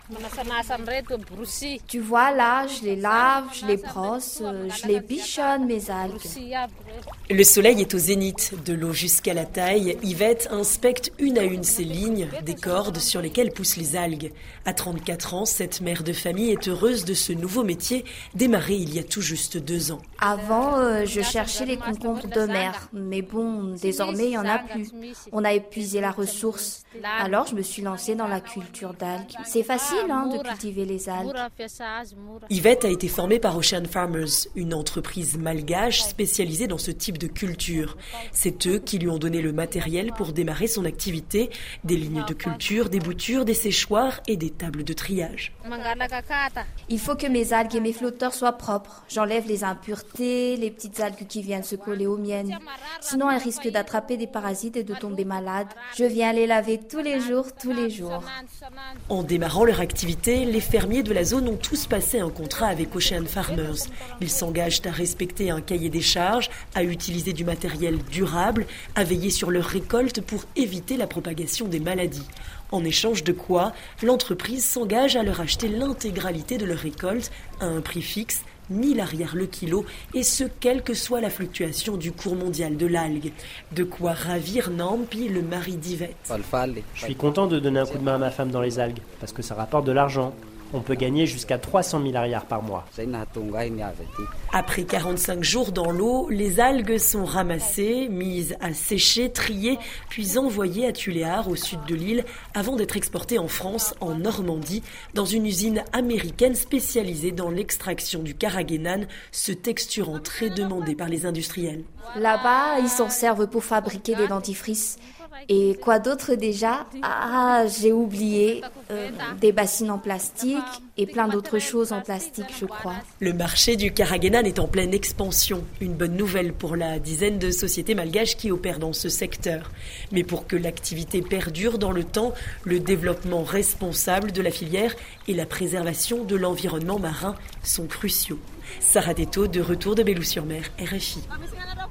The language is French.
Tu vois là, je les lave, je les brosse, je les bichonne mes algues. Le soleil est au zénith, de l'eau jusqu'à la taille. Yvette inspecte une à une ces lignes, des cordes sur lesquelles poussent les algues. À 34 ans, cette mère de famille est heureuse de ce nouveau métier, démarré il y a tout juste 2 ans. Avant, je cherchais les concombres de mer, mais bon, désormais il n'y en a plus. On a épuisé la ressource. Alors je me suis lancée dans la culture d'algues. C'est facile de cultiver les algues. Yvette a été formée par Ocean Farmers, une entreprise malgache spécialisée dans ce type de culture. C'est eux qui lui ont donné le matériel pour démarrer son activité, des lignes de culture, des boutures, des séchoirs et des tables de triage. Il faut que mes algues et mes flotteurs soient propres. J'enlève les impuretés, les petites algues qui viennent se coller aux miennes. Sinon, elles risquent d'attraper des parasites et de tomber malades. Je viens les laver tous les jours. En démarrant leur activité, les fermiers de la zone ont tous passé un contrat avec Ocean Farmers. Ils s'engagent à respecter un cahier des charges, à utiliser du matériel durable, à veiller sur leur récolte pour éviter la propagation des maladies. En échange de quoi, l'entreprise s'engage à leur acheter l'intégralité de leur récolte à un prix fixe, 1000 arrière le kilo, et ce, quelle que soit la fluctuation du cours mondial de l'algue. De quoi ravir Nampi, le mari d'Yvette. Je suis content de donner un coup de main à ma femme dans les algues, parce que ça rapporte de l'argent. On peut gagner jusqu'à 300 000 arrières par mois. Après 45 jours dans l'eau, les algues sont ramassées, mises à sécher, triées, puis envoyées à Tuléar, au sud de l'île, avant d'être exportées en France, en Normandie, dans une usine américaine spécialisée dans l'extraction du carragénan, ce texturant très demandé par les industriels. Là-bas, ils s'en servent pour fabriquer des dentifrices. Et quoi d'autre déjà ? J'ai oublié. Des bassines en plastique et plein d'autres choses en plastique, je crois. Le marché du carragénan est en pleine expansion. Une bonne nouvelle pour la dizaine de sociétés malgaches qui opèrent dans ce secteur. Mais pour que l'activité perdure dans le temps, le développement responsable de la filière et la préservation de l'environnement marin sont cruciaux. Sarah Teto, de retour de Belloux-sur-Mer, RFI.